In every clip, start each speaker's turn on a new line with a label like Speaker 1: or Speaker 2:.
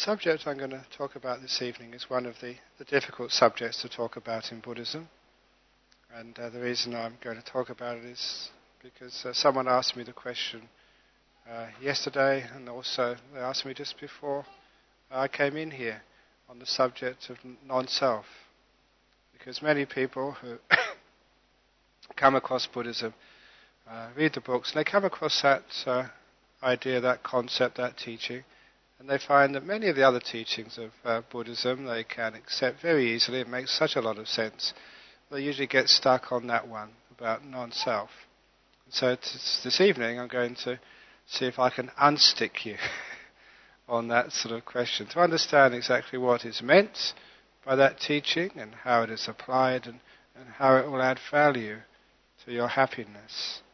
Speaker 1: subject I'm going to talk about this evening is one of the difficult subjects to talk about in Buddhism. And the reason I'm going to talk about it is because someone asked me the question yesterday, and also they asked me just before I came in here on the subject of non-self. Because many people who come across Buddhism read the books, and they come across that idea, that concept, that teaching, and they find that many of the other teachings of Buddhism they can accept very easily. It makes such a lot of sense. They usually get stuck on that one about non-self. So this evening I'm going to see if I can unstick you on that sort of question, to understand exactly what is meant by that teaching and how it is applied and how it will add value to your happiness.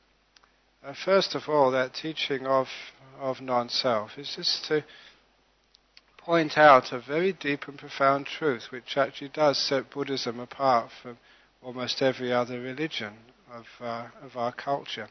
Speaker 1: First of all, that teaching of non-self is just to point out a very deep and profound truth which actually does set Buddhism apart from almost every other religion of our culture,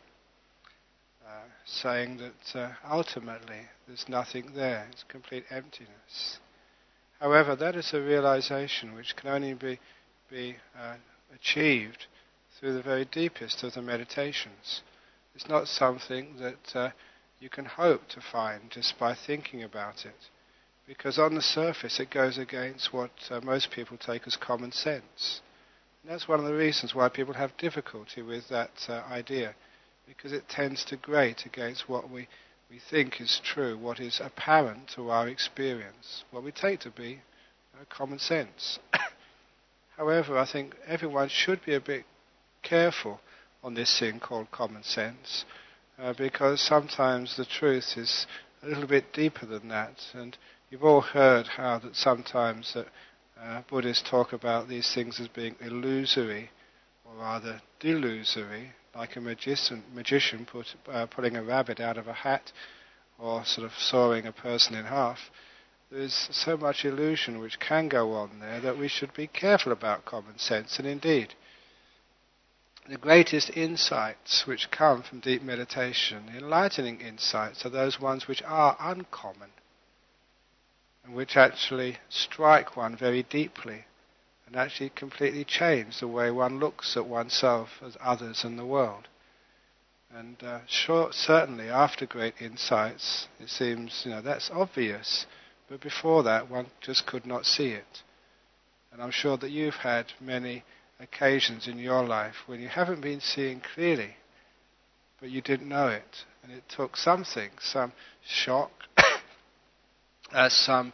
Speaker 1: saying that ultimately there's nothing there, it's complete emptiness. However, that is a realization which can only be achieved through the very deepest of the meditations. It's not something that you can hope to find just by thinking about it, because on the surface it goes against what most people take as common sense. And that's one of the reasons why people have difficulty with that idea, because it tends to grate against what we think is true, what is apparent to our experience, what we take to be common sense. However, I think everyone should be a bit careful on this thing called common sense, because sometimes the truth is a little bit deeper than that. And you've all heard how that sometimes that Buddhists talk about these things as being illusory, or rather delusory, like a magician pulling a rabbit out of a hat, or sort of sawing a person in half. There is so much illusion which can go on there that we should be careful about common sense. And indeed, the greatest insights which come from deep meditation, the enlightening insights, are those ones which are uncommon and which actually strike one very deeply and actually completely change the way one looks at oneself, as others, and the world. And certainly after great insights, it seems, that's obvious, but before that one just could not see it. And I'm sure that you've had many occasions in your life when you haven't been seeing clearly, but you didn't know it, and it took something, some shock, some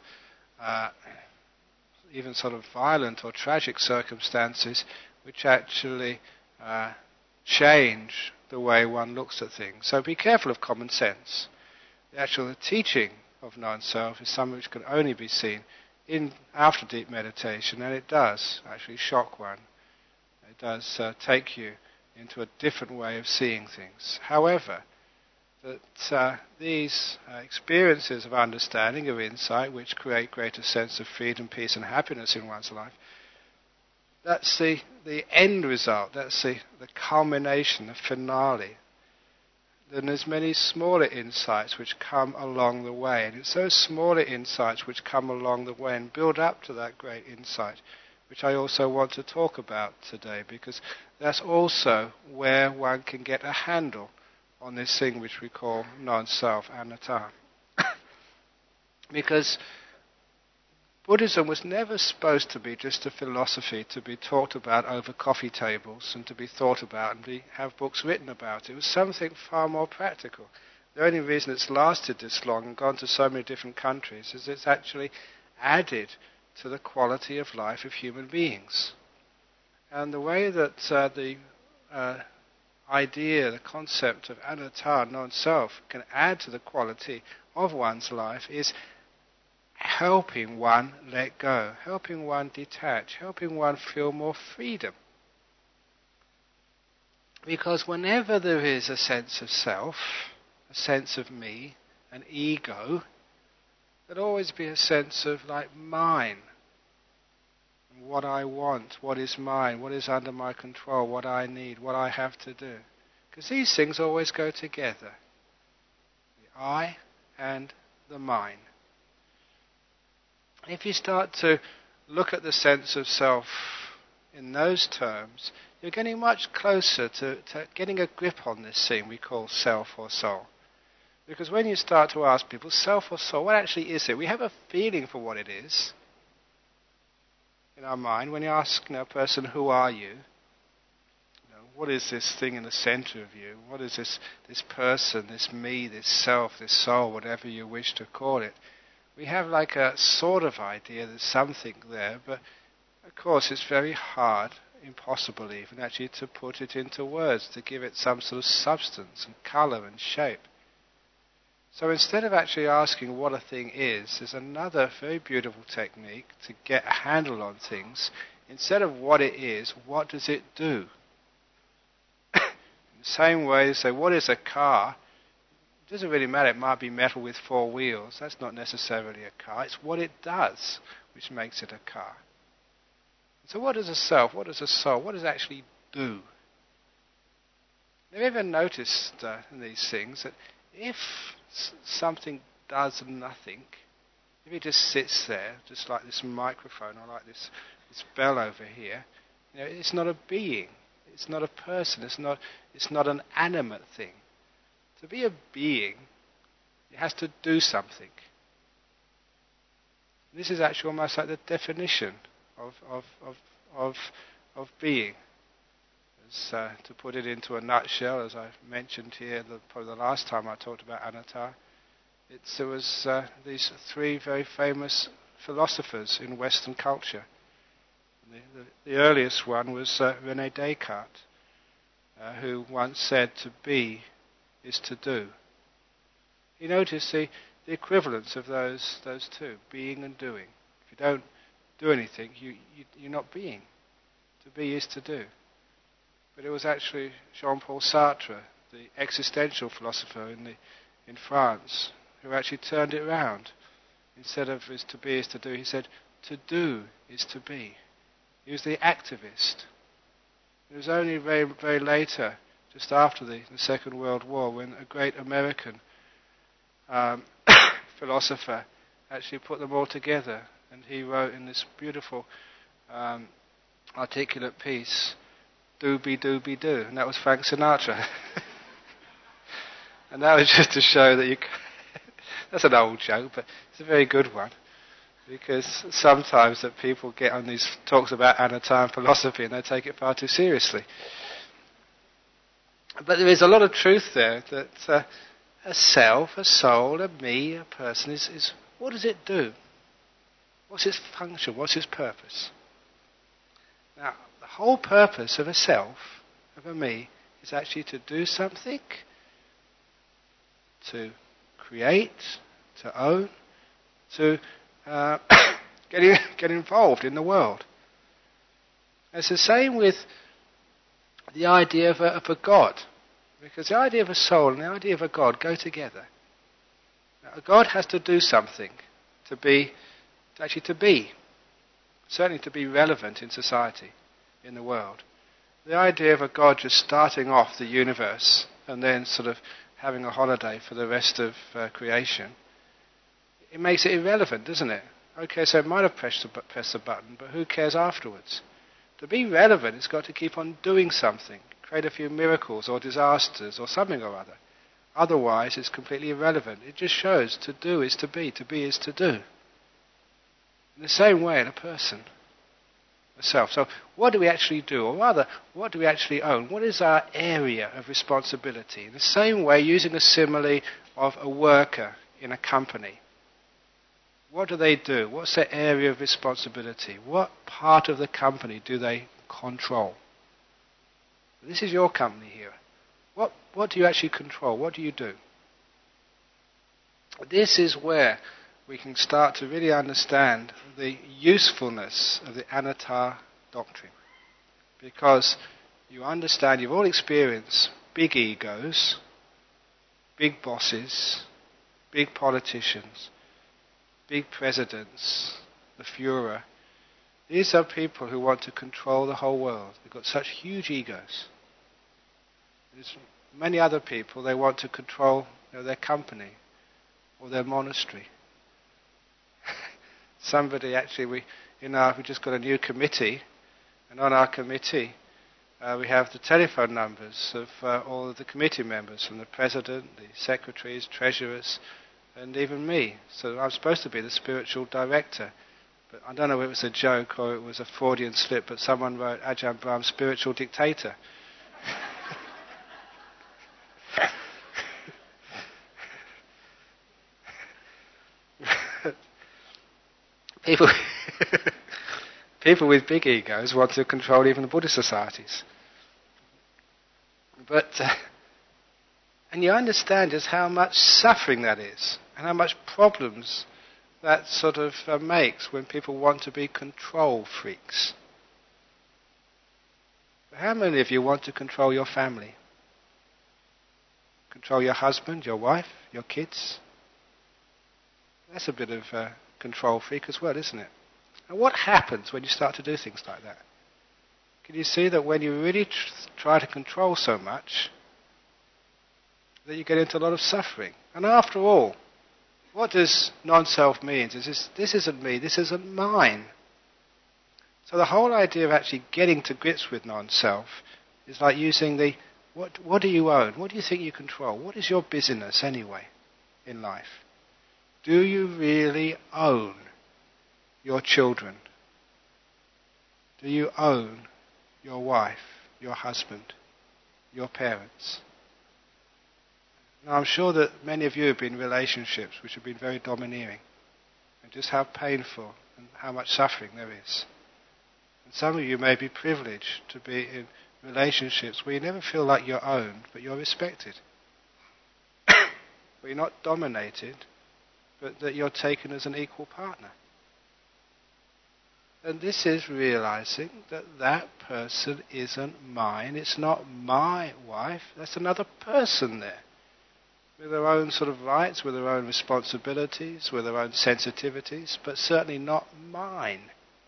Speaker 1: even sort of violent or tragic circumstances which actually change the way one looks at things. So be careful of common sense. The actual teaching of non-self is something which can only be seen after deep meditation, and it does actually shock one. It does take you into a different way of seeing things. However, that these experiences of understanding, of insight, which create greater sense of freedom, peace and happiness in one's life, that's the end result, that's the culmination, the finale. Then there's many smaller insights which come along the way, and it's those smaller insights which come along the way and build up to that great insight, which I also want to talk about today, because that's also where one can get a handle on this thing which we call non-self, anatta. Because Buddhism was never supposed to be just a philosophy to be talked about over coffee tables and to be thought about and have books written about. It was something far more practical. The only reason it's lasted this long and gone to so many different countries is it's actually added to the quality of life of human beings. And the way that the idea, the concept of anatta, non-self, can add to the quality of one's life is helping one let go, helping one detach, helping one feel more freedom. Because whenever there is a sense of self, a sense of me, an ego, there'll always be a sense of like mine, what I want, what is mine, what is under my control, what I need, what I have to do. Because these things always go together, the I and the mine. If you start to look at the sense of self in those terms, you're getting much closer to getting a grip on this thing we call self or soul. Because when you start to ask people, self or soul, what actually is it? We have a feeling for what it is in our mind. When you ask a person, who are you? What is this thing in the center of you? What is this person, this me, this self, this soul, whatever you wish to call it? We have like a sort of idea there's something there, but of course it's very hard, impossible even, actually to put it into words, to give it some sort of substance and color and shape. So instead of actually asking what a thing is, there's another very beautiful technique to get a handle on things. Instead of what it is, what does it do? In the same way, say, what is a car? It doesn't really matter. It might be metal with 4 wheels. That's not necessarily a car. It's what it does which makes it a car. So what does a self, what does a soul, what does it actually do? Have you ever noticed in these things that if something does nothing, if it just sits there, just like this microphone or like this bell over here, it's not a being. It's not a person. It's not an animate thing. To be a being, it has to do something. This is actually almost like the definition of being. To put it into a nutshell, as I mentioned here, probably the last time I talked about anatta, there was these 3 very famous philosophers in Western culture. The earliest one was René Descartes, who once said, "To be is to do." You notice the equivalence of those 2, being and doing. If you don't do anything, you're not being. To be is to do. But it was actually Jean-Paul Sartre, the existential philosopher in France, who actually turned it around. Instead of is to be is to do, he said, to do is to be. He was the activist. It was only very, very later, just after the Second World War, when a great American philosopher actually put them all together. And he wrote in this beautiful articulate piece, "Doobie doobie doo," and that was Frank Sinatra. And that was just to show that that's an old joke, but it's a very good one, because sometimes that people get on these talks about anatta and philosophy and they take it far too seriously. But there is a lot of truth there, that a self, a soul, a me, a person is what does it do? What's its function? What's its purpose? Now, the whole purpose of a self, of a me, is actually to do something, to create, to own, to get involved in the world. It's the same with the idea of a God, because the idea of a soul and the idea of a God go together. Now, a God has to do something to be, certainly to be relevant in society, in the world. The idea of a God just starting off the universe and then sort of having a holiday for the rest of creation, it makes it irrelevant, doesn't it? Okay, so it might have pressed a button, but who cares afterwards? To be relevant, it's got to keep on doing something, create a few miracles or disasters or something or other. Otherwise, it's completely irrelevant. It just shows to do is to be is to do. In the same way in a person, a self. So what do we actually do? Or rather, what do we actually own? What is our area of responsibility? In the same way, using a simile of a worker in a company. What do they do? What's their area of responsibility? What part of the company do they control? This is your company here. What do you actually control? What do you do? This is where we can start to really understand the usefulness of the anatta doctrine. Because you understand, you've all experienced big egos, big bosses, big politicians, big presidents, the Führer. These are people who want to control the whole world. They've got such huge egos. There's many other people, they want to control their company or their monastery. somebody actually, we just got a new committee, and on our committee we have the telephone numbers of all of the committee members, from the president, the secretaries, treasurers, and even me. So I'm supposed to be the spiritual director. But I don't know if it was a joke or it was a Freudian slip, but someone wrote Ajahn Brahm, spiritual dictator. People with big egos want to control even the Buddhist societies. But, and you understand just how much suffering that is, and how much problems that sort of makes when people want to be control freaks. But how many of you want to control your family? Control your husband, your wife, your kids? That's a bit of control freak as well, isn't it? And what happens when you start to do things like that? Can you see that when you really try to control so much, that you get into a lot of suffering? And after all, what does non-self mean? This isn't me, this isn't mine. So the whole idea of actually getting to grips with non-self is like using what do you own? What do you think you control? What is your business anyway in life? Do you really own your children? Do you own your wife, your husband, your parents? Now I'm sure that many of you have been in relationships which have been very domineering, and just how painful and how much suffering there is. And some of you may be privileged to be in relationships where you never feel like you're owned, but you're respected. Where you're not dominated, but that you're taken as an equal partner. And this is realizing that that person isn't mine. It's not my wife. That's another person there, with their own sort of rights, with their own responsibilities, with their own sensitivities, but certainly not mine.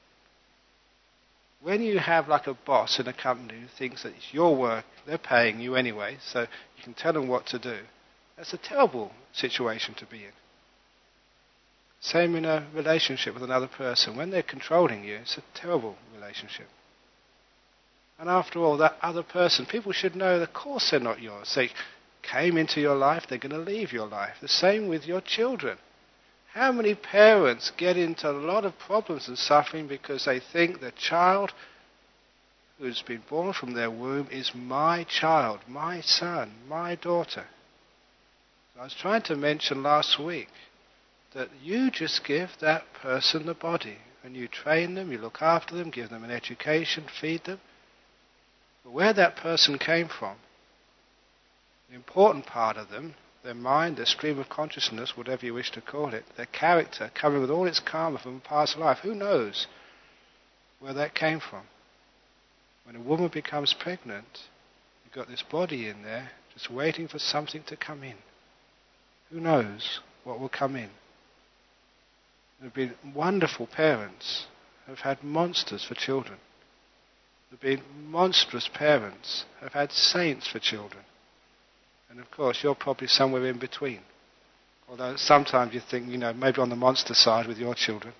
Speaker 1: When you have like a boss in a company who thinks that it's your work, they're paying you anyway, so you can tell them what to do, that's a terrible situation to be in. Same in a relationship with another person. When they're controlling you, it's a terrible relationship. And after all, that other person, people should know, of course they're not yours. They came into your life, they're going to leave your life. The same with your children. How many parents get into a lot of problems and suffering because they think the child who's been born from their womb is my child, my son, my daughter? I was trying to mention last week that you just give that person the body, and you train them, you look after them, give them an education, feed them. But where that person came from, the important part of them, their mind, their stream of consciousness, whatever you wish to call it, their character, coming with all its karma from a past life, who knows where that came from? When a woman becomes pregnant, you've got this body in there just waiting for something to come in. Who knows what will come in? There have been wonderful parents who have had monsters for children. There have been monstrous parents who have had saints for children. And of course, you're probably somewhere in between. Although sometimes you think, maybe on the monster side with your children.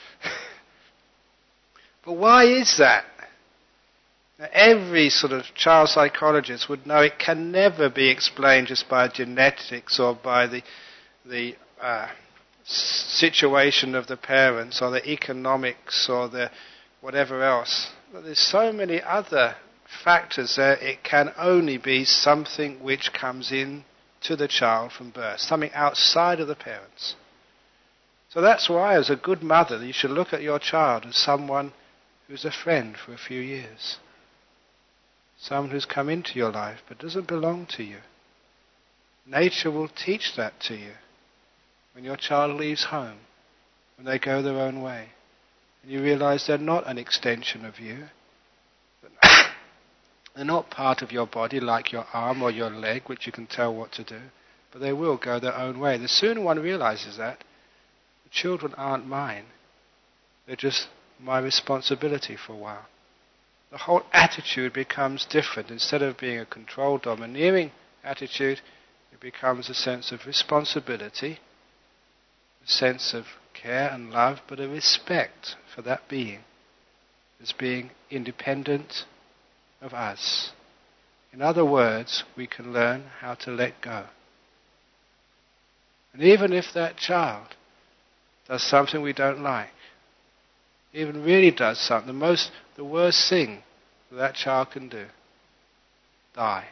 Speaker 1: But why is that? Now, every sort of child psychologist would know it can never be explained just by genetics or by the situation of the parents or the economics or the whatever else. But there's so many other factors there. It can only be something which comes in to the child from birth, something outside of the parents. So that's why, as a good mother, you should look at your child as someone who's a friend for a few years. Someone who's come into your life but doesn't belong to you. Nature will teach that to you when your child leaves home, when they go their own way, and you realize they're not an extension of you. They're not part of your body like your arm or your leg, which you can tell what to do, but they will go their own way. The sooner one realizes that, the children aren't mine. They're just my responsibility for a while. The whole attitude becomes different. Instead of being a controlled, domineering attitude, it becomes a sense of responsibility, a sense of care and love, but a respect for that being as being independent of us. In other words, we can learn how to let go. And even if that child does something we don't like, even really does something, the worst thing that child can do, die.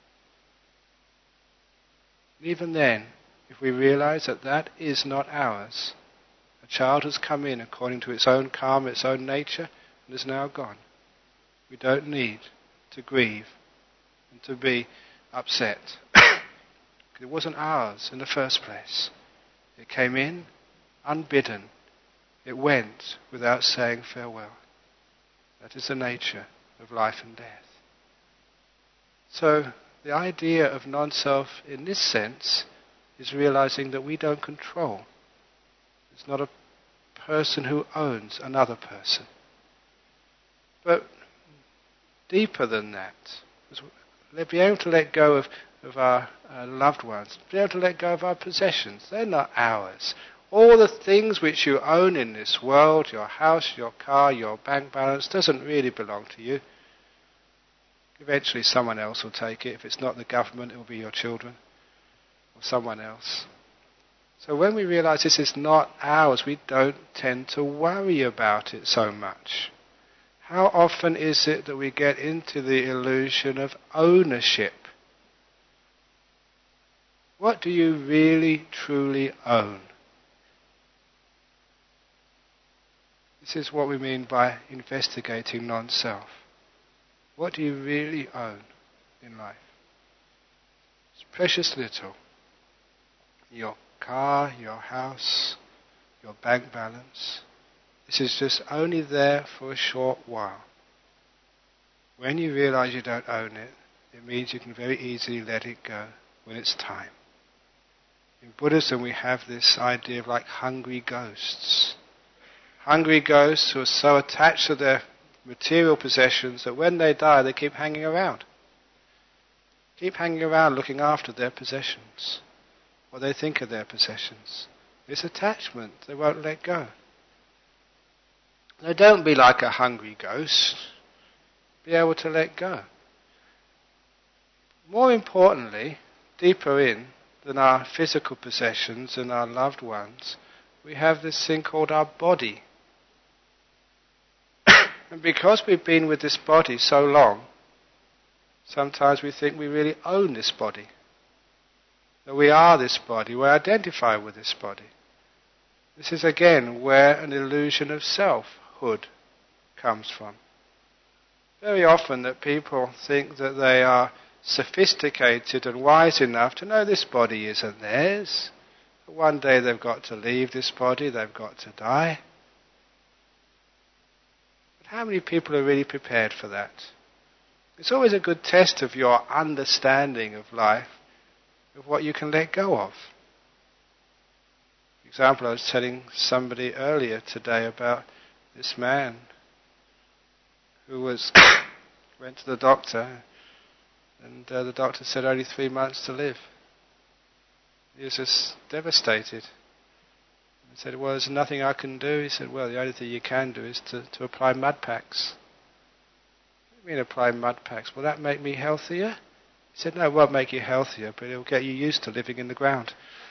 Speaker 1: And even then, if we realize that that is not ours, a child has come in according to its own karma, its own nature, and is now gone. We don't need to grieve and to be upset. It wasn't ours in the first place. It came in unbidden. It went without saying farewell. That is the nature of life and death. So the idea of non-self in this sense is realizing that we don't control. It's not a person who owns another person. But deeper than that, be able to let go of our loved ones, be able to let go of our possessions. They're not ours. All the things which you own in this world, your house, your car, your bank balance, doesn't really belong to you. Eventually someone else will take it. If it's not the government, it will be your children or someone else. So when we realize this is not ours, we don't tend to worry about it so much. How often is it that we get into the illusion of ownership? What do you really, truly own? This is what we mean by investigating non-self. What do you really own in life? It's precious little. Your car, your house, your bank balance. This is just only there for a short while. When you realize you don't own it, it means you can very easily let it go when it's time. In Buddhism we have this idea of like hungry ghosts. Hungry ghosts who are so attached to their material possessions that when they die they keep hanging around. Keep hanging around looking after their possessions. What they think of their possessions. This attachment, they won't let go. Now don't be like a hungry ghost. Be able to let go. More importantly, deeper in than our physical possessions and our loved ones, we have this thing called our body. And because we've been with this body so long, sometimes we think we really own this body. That we are this body, we identify with this body. This is again where an illusion of selfhood comes from. Very often that people think that they are sophisticated and wise enough to know this body isn't theirs. But one day they've got to leave this body, they've got to die. But how many people are really prepared for that? It's always a good test of your understanding of life, of what you can let go of. For example, I was telling somebody earlier today about this man who went to the doctor, and the doctor said only 3 months to live. He was just devastated. I said, well, there's nothing I can do. He said, well, the only thing you can do is to apply mud packs. What do you mean apply mud packs? Will that make me healthier? He said, no, it won't make you healthier, but it'll get you used to living in the ground.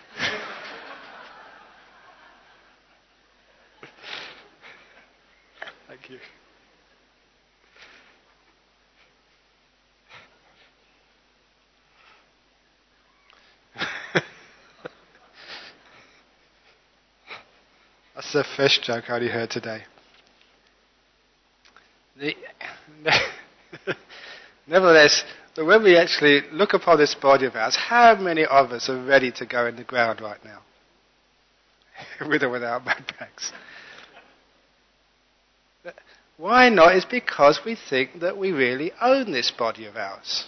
Speaker 1: Thank you. That's the fish joke I only heard today. Nevertheless, when we actually look upon this body of ours, how many of us are ready to go in the ground right now? With or without backpacks. Why not? It's because we think that we really own this body of ours.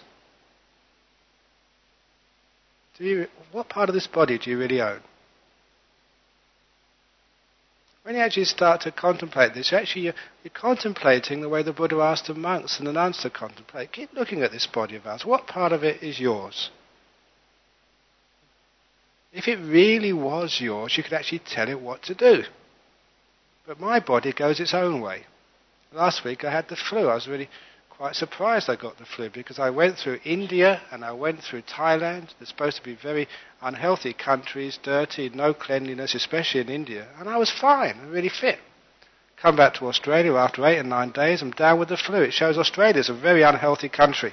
Speaker 1: What part of this body do you really own? When you actually start to contemplate this, you're contemplating the way the Buddha asked the monks and the nuns to contemplate. Keep looking at this body of ours. What part of it is yours? If it really was yours, you could actually tell it what to do. But my body goes its own way. Last week I had the flu. I was really quite surprised I got the flu because I went through India and I went through Thailand. They're supposed to be very unhealthy countries, dirty, no cleanliness, especially in India. And I was fine, really fit. Come back to Australia after 8 or 9 days, I'm down with the flu. It shows Australia's a very unhealthy country.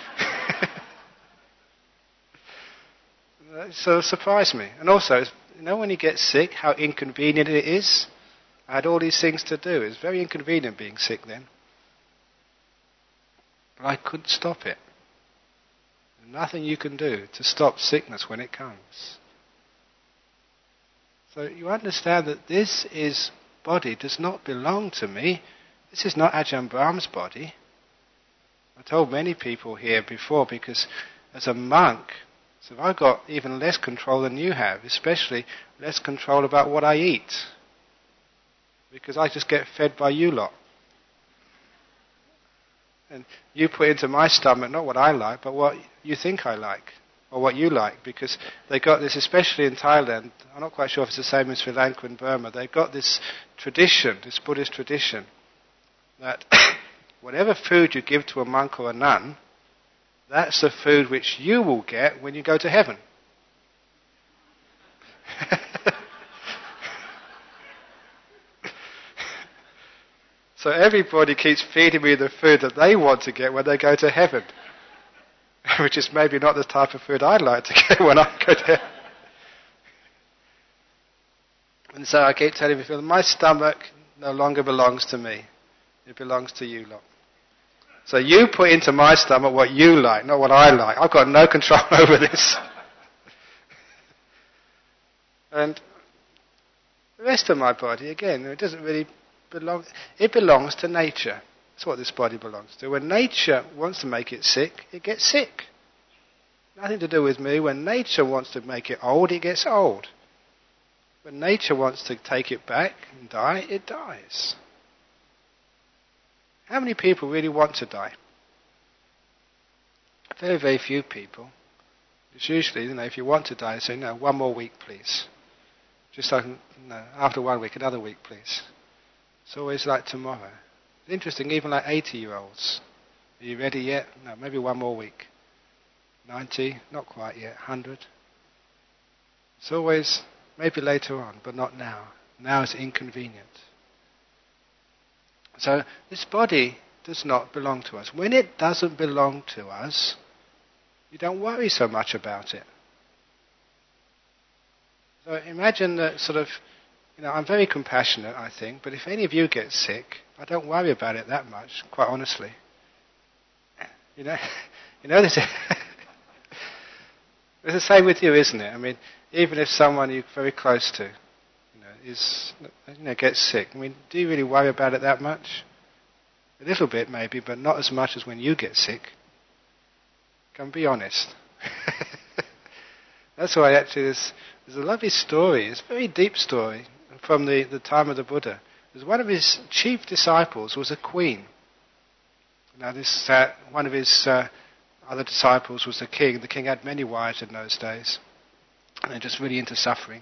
Speaker 1: So it surprised me. And also, when you get sick, how inconvenient it is. I had all these things to do. It was very inconvenient being sick then. But I couldn't stop it. There's nothing you can do to stop sickness when it comes. So you understand that this body does not belong to me. This is not Ajahn Brahm's body. I told many people here before because as a monk, so I've got even less control than you have, especially less control about what I eat. Because I just get fed by you lot. And you put into my stomach not what I like, but what you think I like, or what you like. Because they got this, especially in Thailand, I'm not quite sure if it's the same in Sri Lanka and Burma, they've got this tradition, this Buddhist tradition, that whatever food you give to a monk or a nun, that's the food which you will get when you go to heaven. So everybody keeps feeding me the food that they want to get when they go to heaven. Which is maybe not the type of food I'd like to get when I go to heaven. And so I keep telling people, my stomach no longer belongs to me. It belongs to you lot. So you put into my stomach what you like, not what I like. I've got no control over this. And the rest of my body, again, it doesn't really belong. It belongs to nature. That's what this body belongs to. When nature wants to make it sick, it gets sick. Nothing to do with me. When nature wants to make it old, it gets old. When nature wants to take it back and die, it dies. How many people really want to die? Very, very few people. It's usually, if you want to die, say, no, 1 more week, please. Just like, no, after 1 week, another week, please. It's always like tomorrow. It's interesting, even like 80-year-olds. Are you ready yet? No, maybe 1 more week. 90, not quite yet. 100. It's always, maybe later on, but not now. Now is inconvenient. So this body does not belong to us. When it doesn't belong to us, you don't worry so much about it. So imagine that sort of, I'm very compassionate, I think, but if any of you get sick, I don't worry about it that much, quite honestly. This it's the same with you, isn't it? I mean, even if someone you're very close to, gets sick, do you really worry about it that much? A little bit maybe, but not as much as when you get sick. Come be honest. That's why actually there's a lovely story, it's a very deep story from the time of the Buddha. There's one of his chief disciples was a queen. Now this one of his other disciples was the king. The king had many wives in those days. And they're just really into suffering.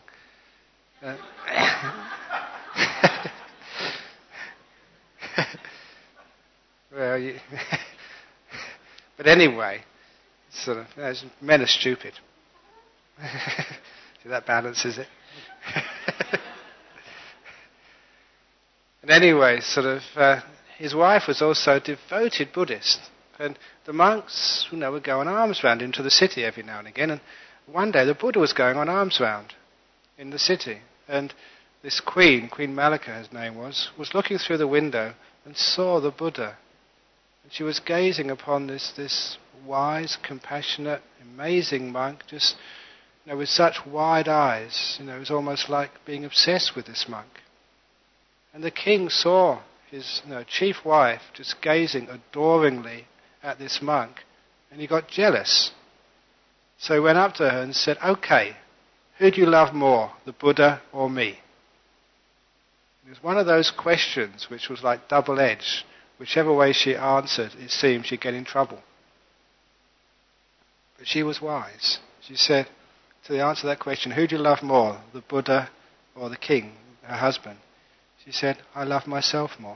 Speaker 1: Well, but anyway, sort of, men are stupid. See, that balances it. And anyway, his wife was also a devoted Buddhist. And the monks, were going alms round into the city every now and again. And one day the Buddha was going on alms round in the city. And this Queen Malika, his name was looking through the window and saw the Buddha. And she was gazing upon this wise, compassionate, amazing monk, just with such wide eyes. It was almost like being obsessed with this monk. And the king saw his chief wife just gazing adoringly at this monk, and he got jealous. So he went up to her and said, "Okay, who do you love more, the Buddha or me?" It was one of those questions which was like double-edged. Whichever way she answered, it seemed she'd get in trouble. But she was wise. She said, to answer that question, who do you love more, the Buddha or the king, her husband? She said, I love myself more.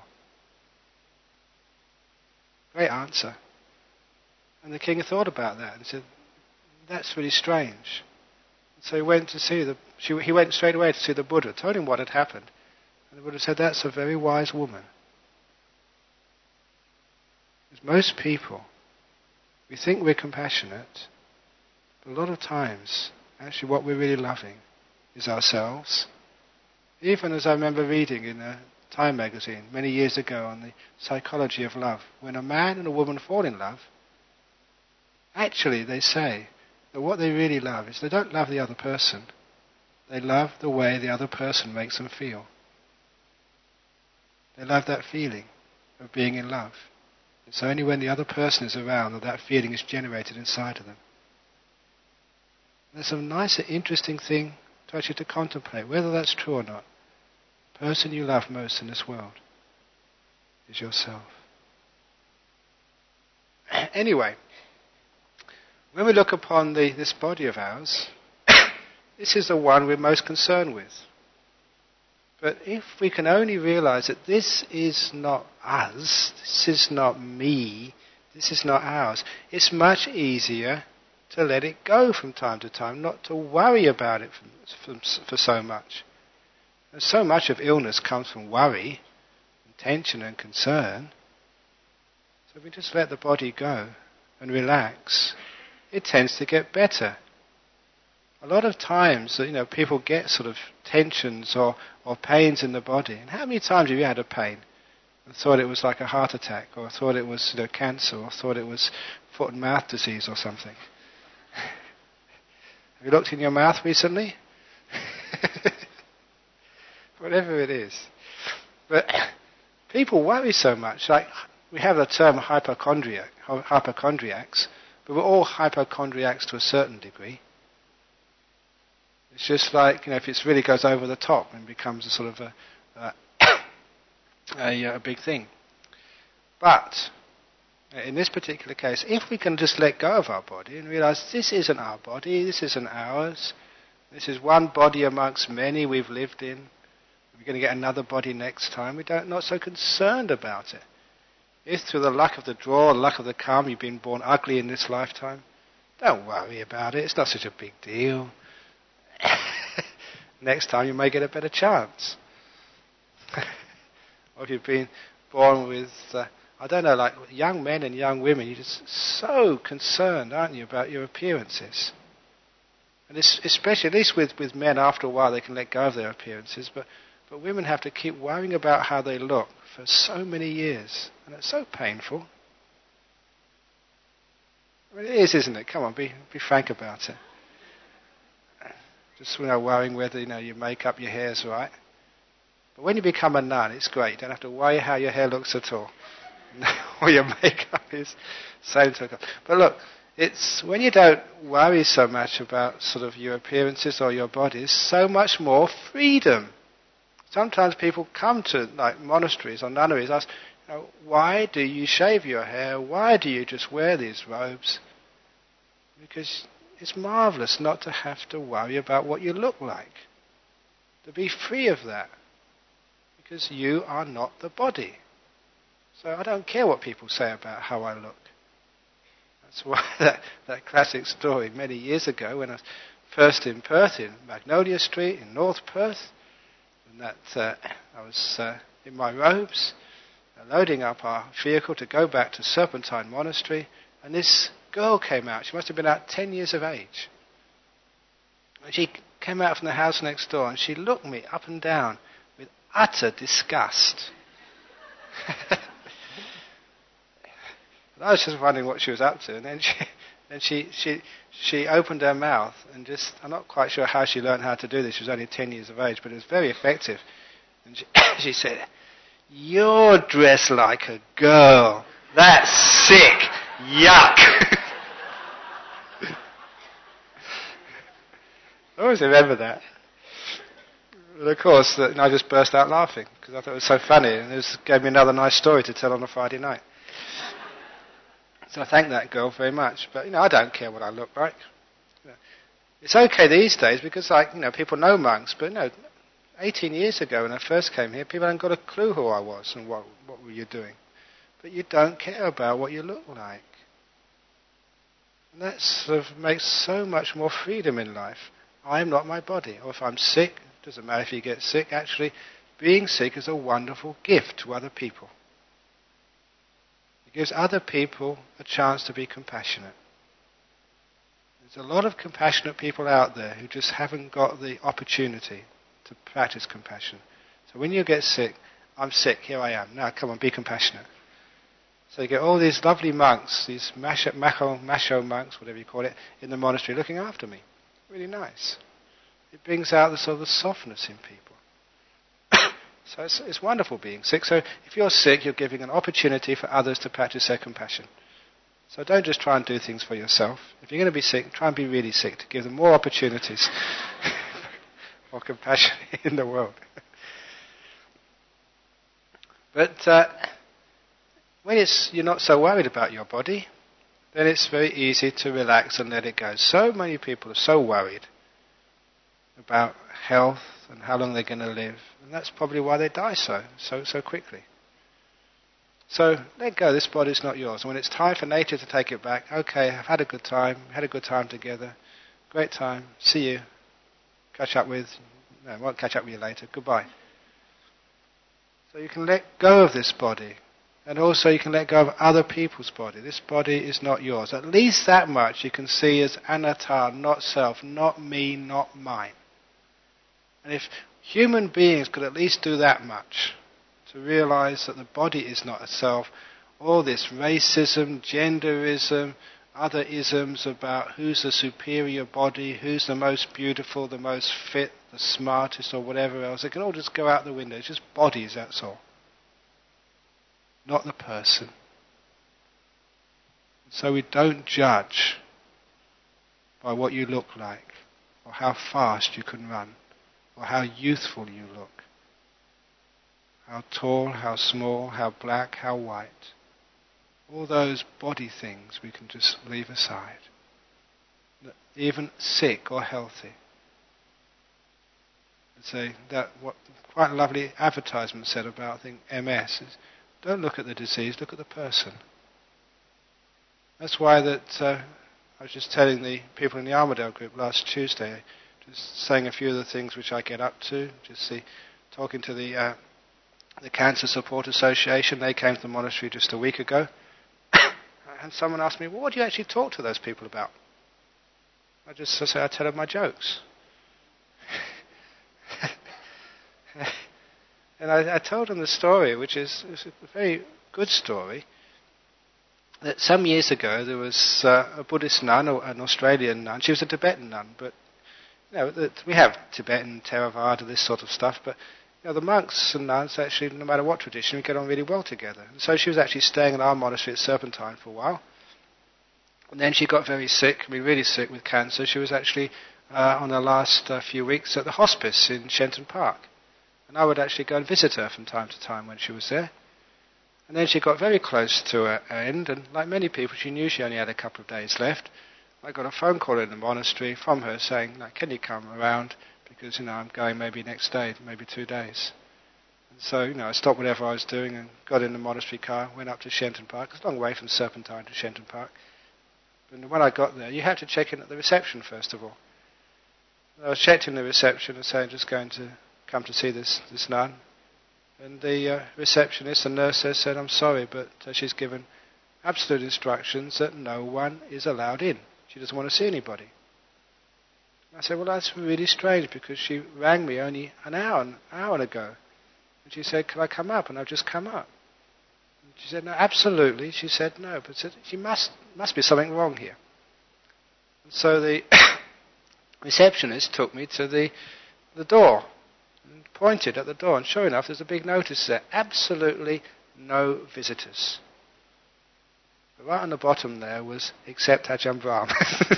Speaker 1: Great answer. And the king thought about that and said, that's really strange. So he went to see he went straight away to see the Buddha, told him what had happened. And the Buddha said, that's a very wise woman. Because most people, we think we're compassionate, but a lot of times, actually what we're really loving is ourselves. Even as I remember reading in a Time magazine many years ago on the psychology of love, when a man and a woman fall in love, actually they say that what they really love is they don't love the other person, they love the way the other person makes them feel. They love that feeling of being in love. It's only when the other person is around that that feeling is generated inside of them. There's a nice, interesting thing to actually contemplate, whether that's true or not. The person you love most in this world is yourself. Anyway, when we look upon this body of ours, this is the one we're most concerned with. But if we can only realize that this is not us, this is not me, this is not ours, it's much easier to let it go from time to time, not to worry about it for so much. And so much of illness comes from worry, and tension and concern. So if we just let the body go and relax, it tends to get better. A lot of times, people get sort of tensions or pains in the body. And how many times have you had a pain and thought it was like a heart attack, or thought it was cancer, or thought it was foot and mouth disease or something? Have you looked in your mouth recently? Whatever it is. But people worry so much. Like, we have the term hypochondriacs, but we're all hypochondriacs to a certain degree. It's just like, if it really goes over the top and becomes a sort of a big thing. But in this particular case, if we can just let go of our body and realize this isn't our body, this isn't ours, this is one body amongst many we've lived in, we're going to get another body next time, we're not so concerned about it. If through the luck of the draw, the luck of the karma, you've been born ugly in this lifetime, don't worry about it, it's not such a big deal. Next time you may get a better chance. Or if you've been born with, like young men and young women, you're just so concerned, aren't you, about your appearances. And especially, at least with men, after a while they can let go of their appearances, but women have to keep worrying about how they look for so many years. And it's so painful. I mean, it is, isn't it? Come on, be frank about it. Just worrying whether your makeup, your hair's right. But when you become a nun, it's great. You don't have to worry how your hair looks at all, or your makeup is same to. But look, it's when you don't worry so much about sort of your appearances or your bodies, so much more freedom. Sometimes people come to like monasteries or nunneries, ask, why do you shave your hair? Why do you just wear these robes? Because it's marvelous not to have to worry about what you look like. To be free of that. Because you are not the body. So I don't care what people say about how I look. That's why that classic story many years ago, when I was first in Perth, in Magnolia Street, in North Perth, and that I was in my robes, loading up our vehicle to go back to Serpentine Monastery, and this girl came out. She must have been about 10 years of age. And she came out from the house next door, and she looked me up and down with utter disgust. And I was just wondering what she was up to, and then she opened her mouth and just, I'm not quite sure how she learned how to do this. She was only 10 years of age, but it was very effective. And she said, "You're dressed like a girl. That's sick. Yuck." I always remember that. And of course, I just burst out laughing because I thought it was so funny, and it gave me another nice story to tell on a Friday night. So I thank that girl very much. But I don't care what I look like. It's okay these days because people know monks, but 18 years ago when I first came here, people hadn't got a clue who I was and what were you doing. But you don't care about what you look like. And that sort of makes so much more freedom in life. I am not my body. Or if I'm sick, it doesn't matter if you get sick. Actually, being sick is a wonderful gift to other people. It gives other people a chance to be compassionate. There's a lot of compassionate people out there who just haven't got the opportunity to practice compassion. So when you get sick, I'm sick, here I am. Now come on, be compassionate. So you get all these lovely monks, these macho monks, whatever you call it, in the monastery looking after me. Really nice. It brings out the sort of the softness in people. So it's wonderful being sick. So if you're sick, you're giving an opportunity for others to practice their compassion. So don't just try and do things for yourself. If you're going to be sick, try and be really sick to give them more opportunities for compassion in the world. But when you're not so worried about your body, then it's very easy to relax and let it go. So many people are so worried about health and how long they're going to live. And that's probably why they die so quickly. So let go, this body's not yours. And when it's time for nature to take it back, okay, I've had a good time together, great time, see you, I won't catch up with you later, goodbye. So you can let go of this body, and also you can let go of other people's body. This body is not yours. At least that much you can see as anatta, not self, not me, not mine. And if human beings could at least do that much, to realize that the body is not a self, all this racism, genderism, other isms about who's the superior body, who's the most beautiful, the most fit, the smartest, or whatever else, it can all just go out the window. It's just bodies, that's all. Not the person. So we don't judge by what you look like, or how fast you can run, or how youthful you look. How tall, how small, how black, how white. All those body things we can just leave aside. Even sick or healthy. So that what quite a lovely advertisement said about, I think, MS is, don't look at the disease, look at the person. That's why I was just telling the people in the Armadale group last Tuesday, just saying a few of the things which I get up to, talking to the Cancer Support Association. They came to the monastery just a week ago. And someone asked me, well, what do you actually talk to those people about? I tell them my jokes. And I told them the story, which is a very good story, that some years ago there was a Buddhist nun, or an Australian nun. She was a Tibetan nun, but we have Tibetan, Theravada, this sort of stuff, but the monks and nuns, actually, no matter what tradition, we get on really well together. And so she was actually staying in our monastery at Serpentine for a while. And then she got very sick, really sick with cancer. She was actually on her last few weeks at the hospice in Shenton Park. And I would actually go and visit her from time to time when she was there. And then she got very close to her end, and like many people, she knew she only had a couple of days left. I got a phone call in the monastery from her saying, can you come around? Because, I'm going maybe next day, maybe 2 days. And so, I stopped whatever I was doing and got in the monastery car, went up to Shenton Park. It's a long way from Serpentine to Shenton Park. And when I got there, you had to check in at the reception first of all. I was checked in the reception and saying, just going to come to see this nun. And the receptionist, the nurse there, said, I'm sorry, but she's given absolute instructions that no one is allowed in. She doesn't want to see anybody. I said, well, that's really strange, because she rang me only an hour ago. And she said, can I come up? And I've just come up. And she said, no, absolutely. She said, no, but she must be something wrong here. And so the receptionist took me to the door and pointed at the door. And sure enough, there's a big notice there, absolutely no visitors. But right on the bottom there was, except Ajahn Brahm.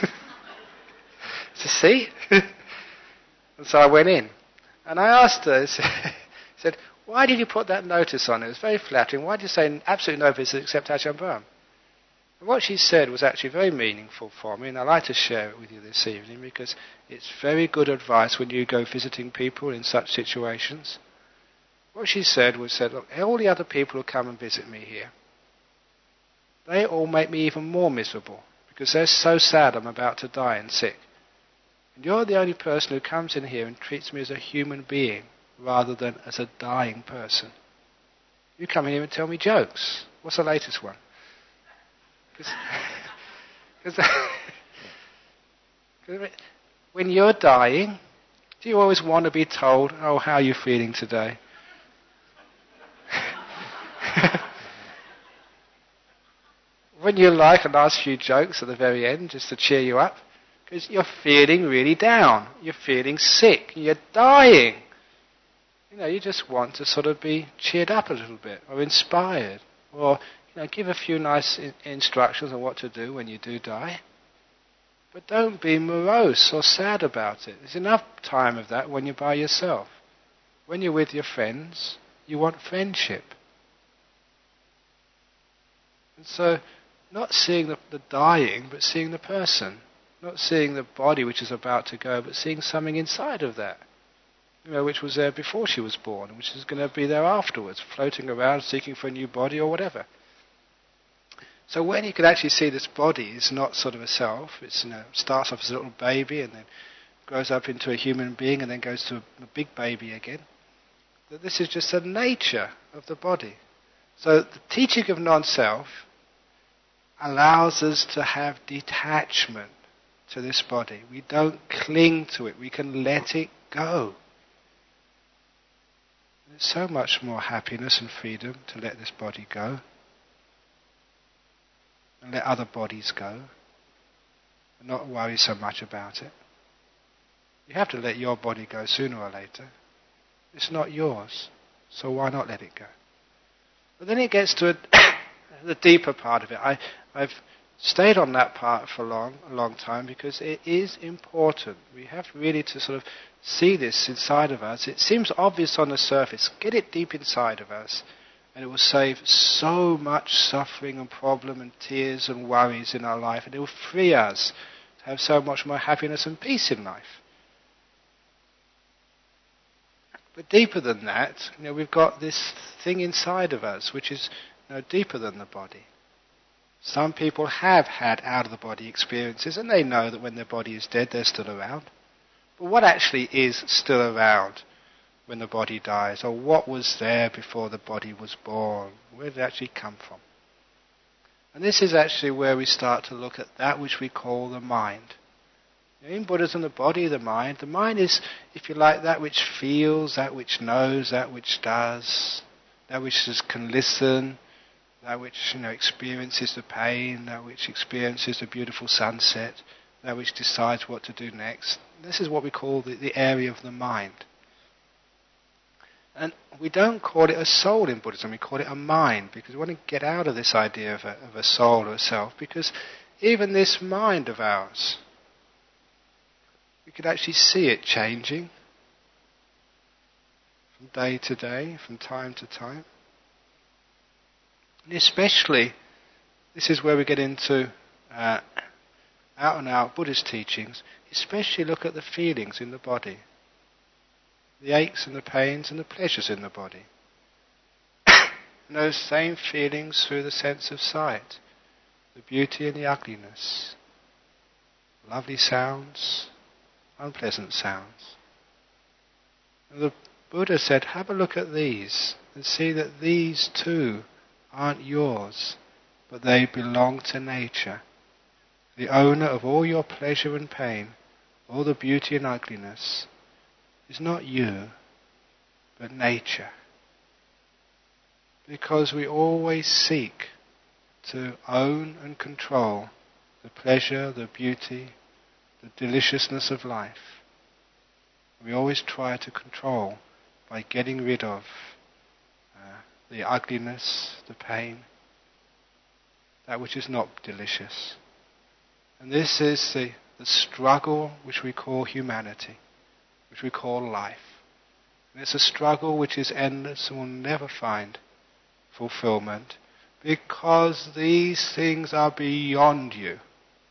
Speaker 1: To see? And so I went in. And I asked her, I said, why did you put that notice on? It was very flattering. Why did you say absolutely no visitors except Ajahn Brahm? And what she said was actually very meaningful for me, and I'd like to share it with you this evening because it's very good advice when you go visiting people in such situations. What she said was, look, all the other people who come and visit me here, they all make me even more miserable because they're so sad I'm about to die and sick. And you're the only person who comes in here and treats me as a human being rather than as a dying person. You come in here and tell me jokes. What's the latest one? Because when you're dying, do you always want to be told, oh, how are you feeling today? Wouldn't you like a last few jokes at the very end just to cheer you up? Because you're feeling really down. You're feeling sick. You're dying. You just want to sort of be cheered up a little bit or inspired or give a few nice instructions on what to do when you do die. But don't be morose or sad about it. There's enough time of that when you're by yourself. When you're with your friends, you want friendship. And so, not seeing the dying, but seeing the person. Not seeing the body which is about to go, but seeing something inside of that. Which was there before she was born, which is going to be there afterwards, floating around, seeking for a new body or whatever. So when you can actually see this body is not sort of a self, it's starts off as a little baby and then grows up into a human being and then goes to a big baby again. That this is just the nature of the body. So the teaching of non-self allows us to have detachment to this body. We don't cling to it. We can let it go. There's so much more happiness and freedom to let this body go and let other bodies go and not worry so much about it. You have to let your body go sooner or later. It's not yours, so why not let it go? But then it gets to the deeper part of it. I've stayed on that part for a long time because it is important. We have really to sort of see this inside of us. It seems obvious on the surface. Get it deep inside of us and it will save so much suffering and problem and tears and worries in our life, and it will free us to have so much more happiness and peace in life. But deeper than that, we've got this thing inside of us which is deeper than the body. Some people have had out-of-the-body experiences and they know that when their body is dead, they're still around. But what actually is still around when the body dies? Or what was there before the body was born? Where did it actually come from? And this is actually where we start to look at that which we call the mind. In Buddhism, the body, the mind is, if you like, that which feels, that which knows, that which does, that which can listen, that which experiences the pain, that which experiences the beautiful sunset, that which decides what to do next. This is what we call the area of the mind. And we don't call it a soul in Buddhism, we call it a mind, because we want to get out of this idea of a soul or a self, because even this mind of ours, we could actually see it changing from day to day, from time to time. And especially, this is where we get into out and out Buddhist teachings, especially look at the feelings in the body. The aches and the pains and the pleasures in the body. And those same feelings through the sense of sight. The beauty and the ugliness. Lovely sounds, unpleasant sounds. And the Buddha said, have a look at these and see that these too aren't yours, but they belong to nature. The owner of all your pleasure and pain, all the beauty and ugliness, is not you, but nature. Because we always seek to own and control the pleasure, the beauty, the deliciousness of life. We always try to control by getting rid of the ugliness, the pain, that which is not delicious. And this is the struggle which we call humanity, which we call life. And it's a struggle which is endless and will never find fulfillment Because these things are beyond you.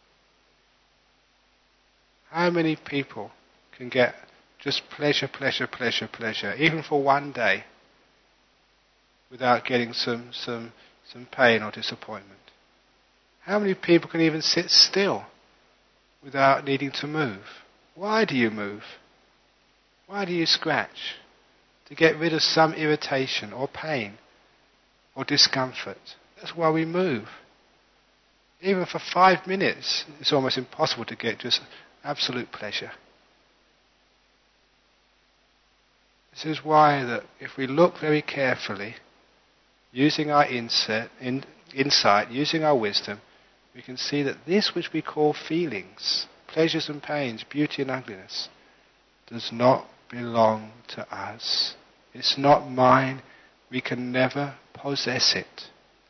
Speaker 1: How many people can get just pleasure, pleasure, pleasure, pleasure, even for one day, without getting some pain or disappointment? How many people can even sit still without needing to move? Why do you move? Why do you scratch? To get rid of some irritation or pain or discomfort. That's why we move. Even for 5 minutes, it's almost impossible to get just absolute pleasure. This is why that if we look very carefully, using our insight, using our wisdom, we can see that this which we call feelings, pleasures and pains, beauty and ugliness, does not belong to us. It's not mine. We can never possess it.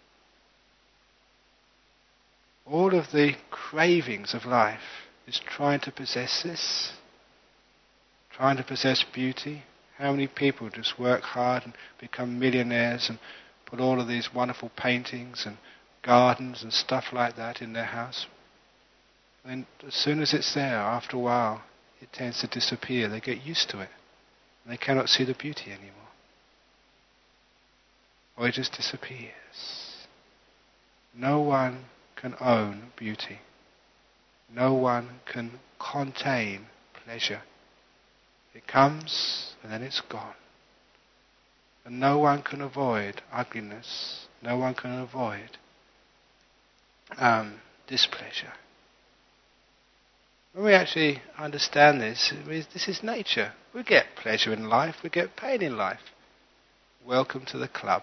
Speaker 1: All of the cravings of life is trying to possess this, trying to possess beauty. How many people just work hard and become millionaires and put all of these wonderful paintings and gardens and stuff like that in their house? And as soon as it's there, after a while, it tends to disappear. They get used to it. And they cannot see the beauty anymore. Or it just disappears. No one can own beauty. No one can contain pleasure. It comes and then it's gone. And no one can avoid ugliness. No one can avoid displeasure. When we actually understand this is nature. We get pleasure in life, we get pain in life. Welcome to the club.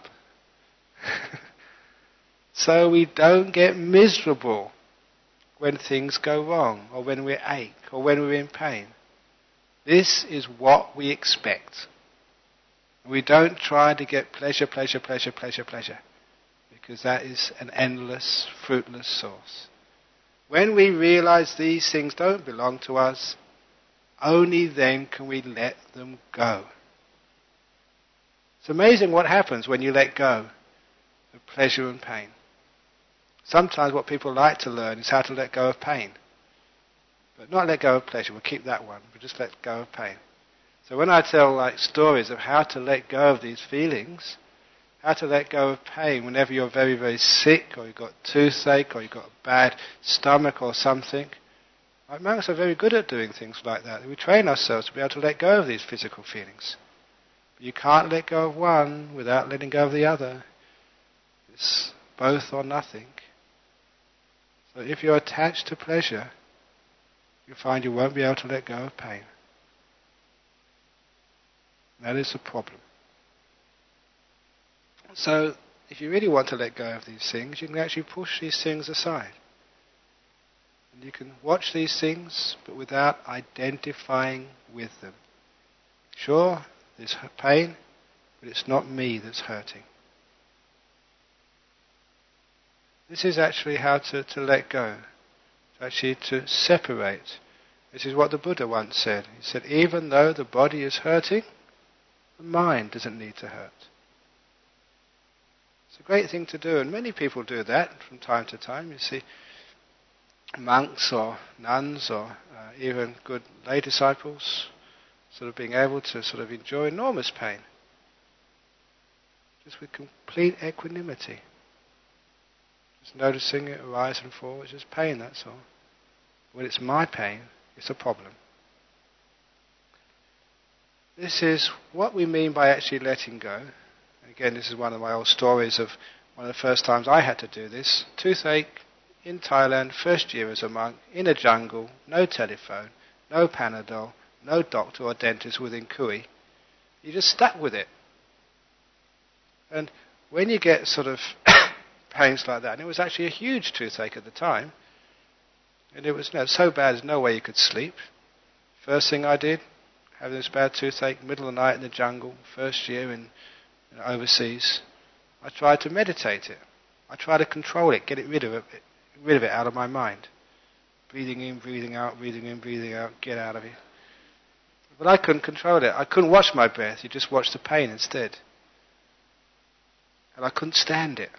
Speaker 1: So we don't get miserable when things go wrong, or when we ache, or when we're in pain. This is what we expect. We don't try to get pleasure, pleasure, pleasure, pleasure, pleasure, because that is an endless, fruitless source. When we realize these things don't belong to us, only then can we let them go. It's amazing what happens when you let go of pleasure and pain. Sometimes what people like to learn is how to let go of pain. But not let go of pleasure, we'll keep that one, but just let go of pain. So when I tell stories of how to let go of these feelings, how to let go of pain whenever you're very, very sick, or you've got toothache, or you've got a bad stomach or something, monks are very good at doing things like that. We train ourselves to be able to let go of these physical feelings. But you can't let go of one without letting go of the other. It's both or nothing. So if you're attached to pleasure, you find you won't be able to let go of pain. That is the problem. So, if you really want to let go of these things, you can actually push these things aside. And you can watch these things, but without identifying with them. Sure, there's pain, but it's not me that's hurting. This is actually how to let go, actually to separate. This is what the Buddha once said. He said, even though the body is hurting, the mind doesn't need to hurt. It's a great thing to do, and many people do that from time to time. You see monks or nuns or even good lay disciples sort of being able to sort of enjoy enormous pain, just with complete equanimity. Just noticing it arise and fall, it's just pain, that's all. When it's my pain, it's a problem. This is what we mean by actually letting go. Again, this is one of my old stories of one of the first times I had to do this. Toothache in Thailand, first year as a monk, in a jungle, no telephone, no Panadol, no doctor or dentist within Kui. You're just stuck with it. And when you get sort of pains like that, and it was actually a huge toothache at the time, and it was so bad there's no way you could sleep. First thing I did, having this bad toothache, middle of the night in the jungle, first year in overseas, I tried to meditate it. I tried to control it, get rid of it out of my mind. Breathing in, breathing out, breathing in, breathing out, get out of it. But I couldn't control it. I couldn't watch my breath. You just watch the pain instead. And I couldn't stand it.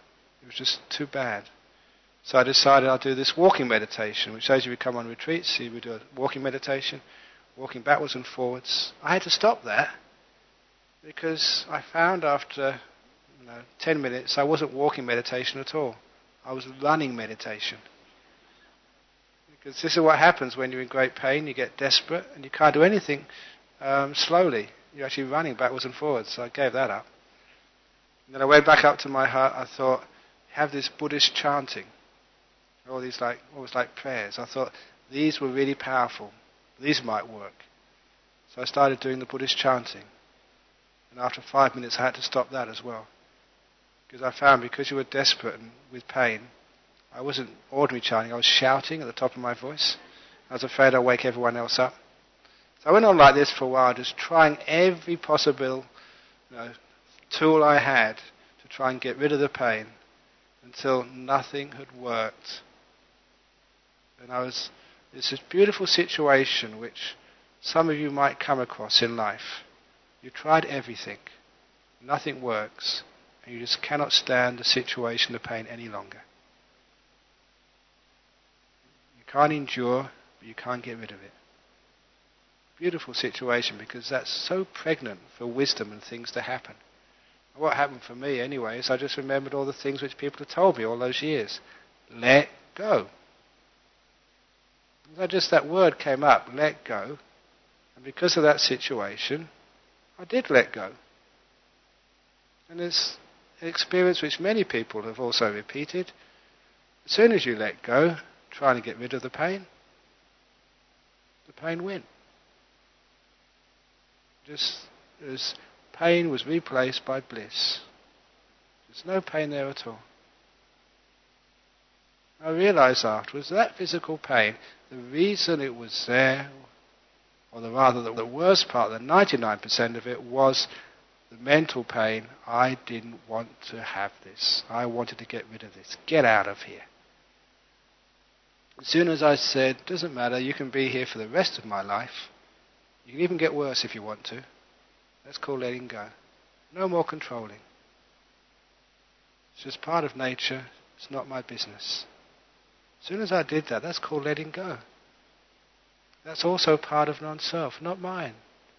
Speaker 1: It was just too bad. So I decided I'll do this walking meditation, which those of you who come on retreats see we do a walking meditation, walking backwards and forwards. I had to stop that because I found after 10 minutes I wasn't walking meditation at all. I was running meditation. Because this is what happens when you're in great pain, you get desperate and you can't do anything slowly. You're actually running backwards and forwards, so I gave that up. And then I went back up to my hut. I thought, have this Buddhist chanting. All these almost like prayers. I thought, these were really powerful. These might work. So I started doing the Buddhist chanting. And after 5 minutes I had to stop that as well. Because I found because you were desperate and with pain, I wasn't ordinary chanting, I was shouting at the top of my voice. I was afraid I'd wake everyone else up. So I went on like this for a while, just trying every possible tool I had to try and get rid of the pain until nothing had worked. And it's this beautiful situation which some of you might come across in life. You tried everything, nothing works, and you just cannot stand the situation, the pain any longer. You can't endure, but you can't get rid of it. Beautiful situation, because that's so pregnant for wisdom and things to happen. And what happened for me anyway is I just remembered all the things which people have told me all those years. Let go. So just that word came up, let go. And because of that situation, I did let go. And it's an experience which many people have also repeated. As soon as you let go, trying to get rid of the pain went. Just as pain was replaced by bliss. There's no pain there at all. I realized afterwards that physical pain, the reason it was there, or rather the worst part, the 99% of it, was the mental pain. I didn't want to have this. I wanted to get rid of this. Get out of here. As soon as I said, doesn't matter, you can be here for the rest of my life. You can even get worse if you want to. That's called letting go. No more controlling. It's just part of nature. It's not my business. As soon as I did that, that's called letting go. That's also part of non-self, not mine.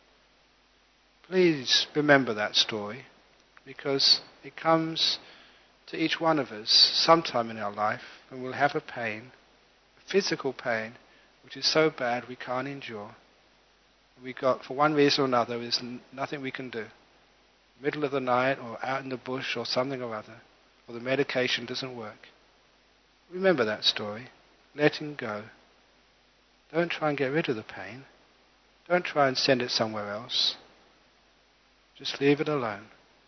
Speaker 1: Please remember that story, because it comes to each one of us sometime in our life, and we'll have a pain, a physical pain, which is so bad we can't endure. We got, for one reason or another, there's nothing we can do. Middle of the night, or out in the bush, or something or other, or the medication doesn't work. Remember that story. Letting go. Don't try and get rid of the pain. Don't try and send it somewhere else. Just leave it alone.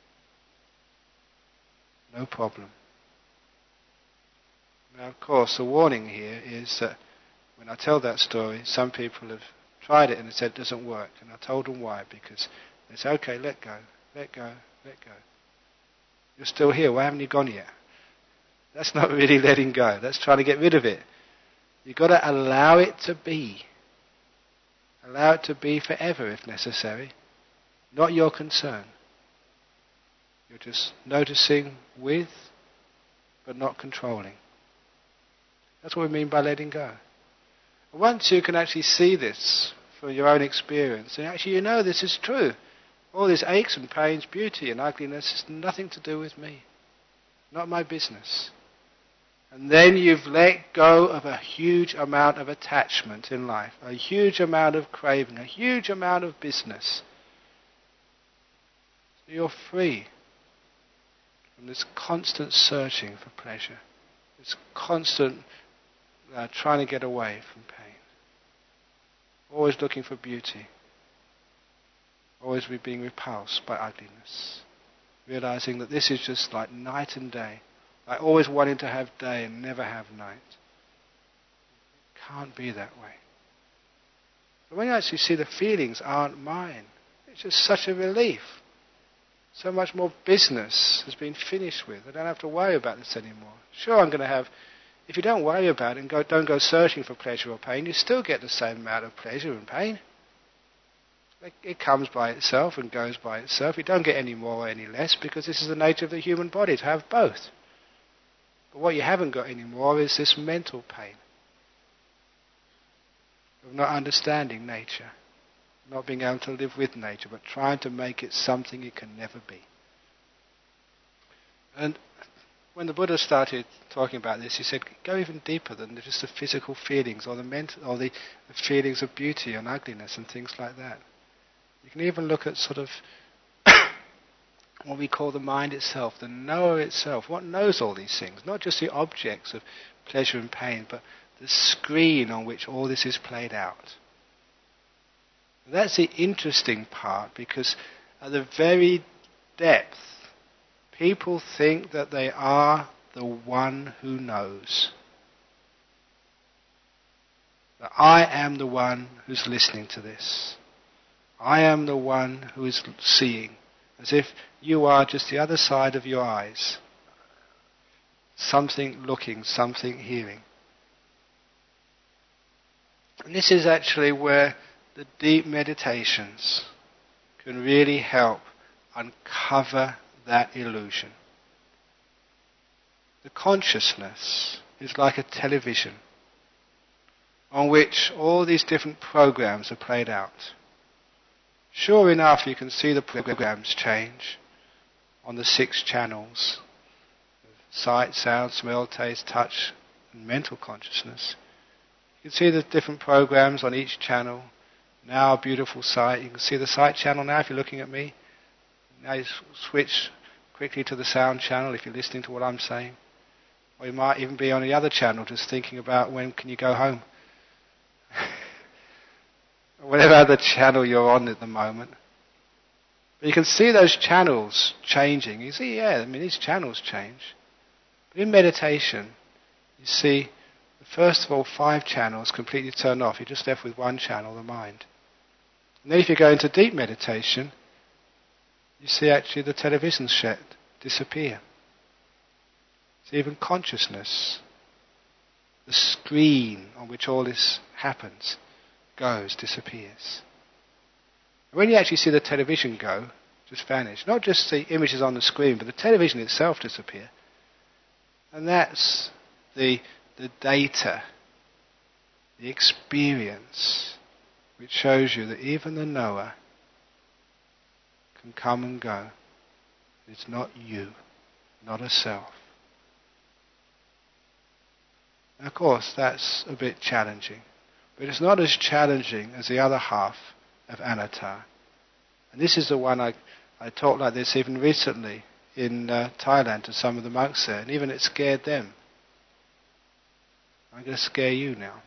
Speaker 1: No problem. Now, of course, the warning here is that when I tell that story, some people have tried it and said it doesn't work. And I told them why. Because they say, okay, let go, let go, let go. You're still here. Why haven't you gone yet? That's not really letting go. That's trying to get rid of it. You've got to allow it to be. Allow it to be forever if necessary. Not your concern. You're just noticing with, but not controlling. That's what we mean by letting go. And once you can actually see this from your own experience, and actually you know this is true. All these aches and pains, beauty and ugliness has nothing to do with me. Not my business. And then you've let go of a huge amount of attachment in life, a huge amount of craving, a huge amount of business. So you're free from this constant searching for pleasure, this constant trying to get away from pain, always looking for beauty, always being repulsed by ugliness, realizing that this is just like night and day. Like always wanting to have day and never have night. It can't be that way. But when you actually see the feelings aren't mine, it's just such a relief. So much more business has been finished with. I don't have to worry about this anymore. Sure, I'm going to have, if you don't worry about it and don't go searching for pleasure or pain, you still get the same amount of pleasure and pain. It comes by itself and goes by itself. You don't get any more or any less because this is the nature of the human body, to have both. But what you haven't got anymore is this mental pain of not understanding nature, not being able to live with nature, but trying to make it something it can never be. And when the Buddha started talking about this, he said, go even deeper than just the physical feelings or the mental, or the feelings of beauty and ugliness and things like that. You can even look at sort of what we call the mind itself, the knower itself. What knows all these things? Not just the objects of pleasure and pain, but the screen on which all this is played out. That's the interesting part, because at the very depth, people think that they are the one who knows. That I am the one who's listening to this. I am the one who is seeing, as if you are just the other side of your eyes. Something looking, something hearing. And this is actually where the deep meditations can really help uncover that illusion. The consciousness is like a television on which all these different programs are played out. Sure enough, you can see the programs change on the 6 channels: sight, sound, smell, taste, touch, and mental consciousness. You can see the different programs on each channel. Now, a beautiful sight. You can see the sight channel now if you're looking at me. Now you switch quickly to the sound channel if you're listening to what I'm saying. Or you might even be on the other channel just thinking about when can you go home. Whatever other channel you're on at the moment. But you can see those channels changing. You see, these channels change. But in meditation, you see, first of all, 5 channels completely turn off. You're just left with one channel, the mind. And then if you go into deep meditation, you see actually the television set disappear. So even consciousness, the screen on which all this happens, disappears. And when you actually see the television go, just vanish. Not just the images on the screen, but the television itself disappear. And that's the data, the experience, which shows you that even the knower can come and go. It's not you, not a self. And of course, that's a bit challenging. But it's not as challenging as the other half of anatta. And this is the one I talked like this even recently in Thailand to some of the monks there, and even it scared them. I'm going to scare you now.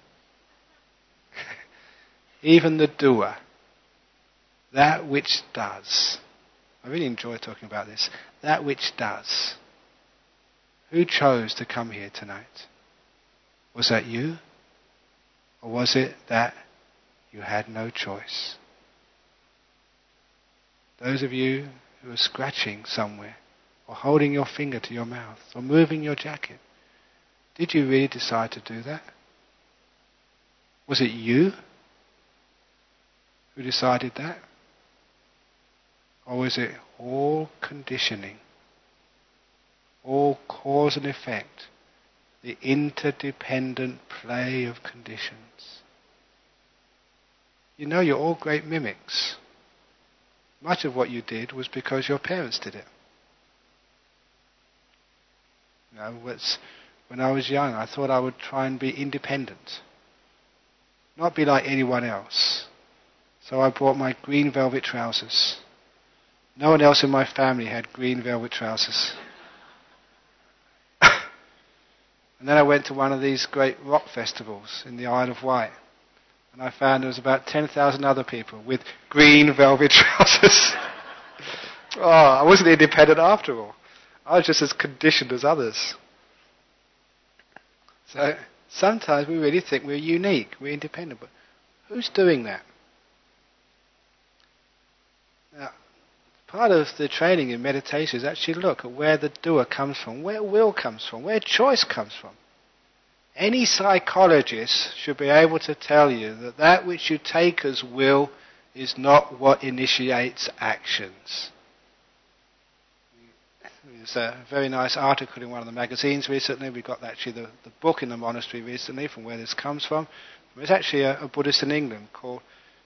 Speaker 1: Even the doer, that which does. I really enjoy talking about this. That which does. Who chose to come here tonight? Was that you? Or was it that you had no choice? Those of you who are scratching somewhere, or holding your finger to your mouth, or moving your jacket, did you really decide to do that? Was it you who decided that? Or was it all conditioning, all cause and effect, the interdependent play of conditions? You know, you're all great mimics. Much of what you did was because your parents did it. You know, when I was young, I thought I would try and be independent, not be like anyone else. So I bought my green velvet trousers. No one else in my family had green velvet trousers. And then I went to one of these great rock festivals in the Isle of Wight. And I found there was about 10,000 other people with green velvet trousers. I wasn't independent after all. I was just as conditioned as others. So sometimes we really think we're unique, we're independent. But who's doing that? Now, part of the training in meditation is actually look at where the doer comes from, where will comes from, where choice comes from. Any psychologist should be able to tell you that that which you take as will is not what initiates actions. There's a very nice article in one of the magazines recently. We got actually the book in the monastery recently from where this comes from. There's actually a Buddhist in England called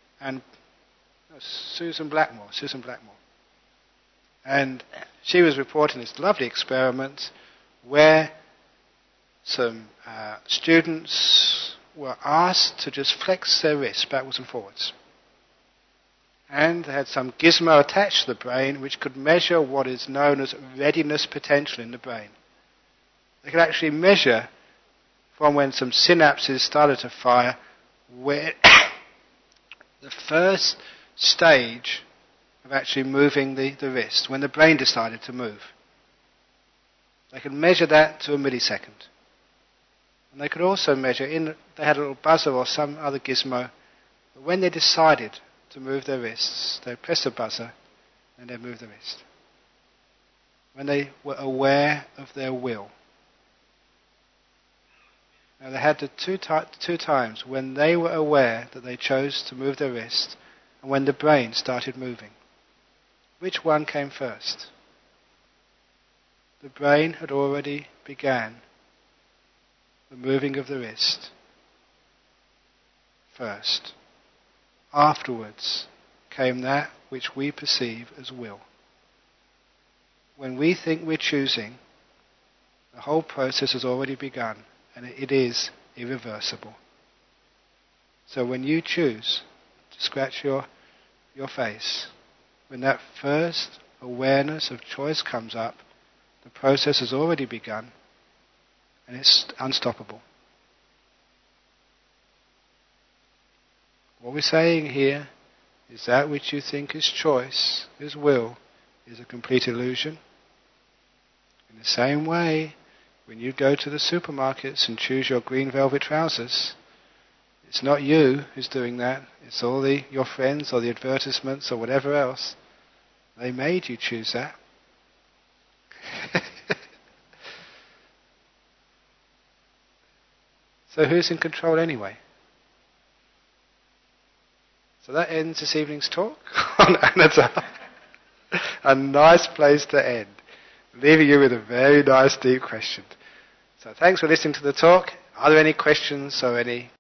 Speaker 1: Susan Blackmore. And she was reporting this lovely experiment where some students were asked to just flex their wrists backwards and forwards. And they had some gizmo attached to the brain which could measure what is known as readiness potential in the brain. They could actually measure from when some synapses started to fire where the first stage of actually moving the wrist, when the brain decided to move. They could measure that to a millisecond. And they could also measure, they had a little buzzer or some other gizmo, but when they decided to move their wrists, they'd press the buzzer and they'd move the wrist. When they were aware of their will. Now they had the two times when they were aware that they chose to move their wrist and when the brain started moving. Which one came first? The brain had already began the moving of the wrist first. Afterwards came that which we perceive as will. When we think we're choosing, the whole process has already begun, and it is irreversible. So when you choose to scratch your face, when that first awareness of choice comes up, the process has already begun, and it's unstoppable. What we're saying here is that which you think is choice, is will, is a complete illusion. In the same way, when you go to the supermarkets and choose your green velvet trousers, it's not you who's doing that, it's all your friends or the advertisements or whatever else. They made you choose that. So who's in control anyway? So that ends this evening's talk on anatta. A nice place to end. Leaving you with a very nice deep question. So thanks for listening to the talk. Are there any questions or any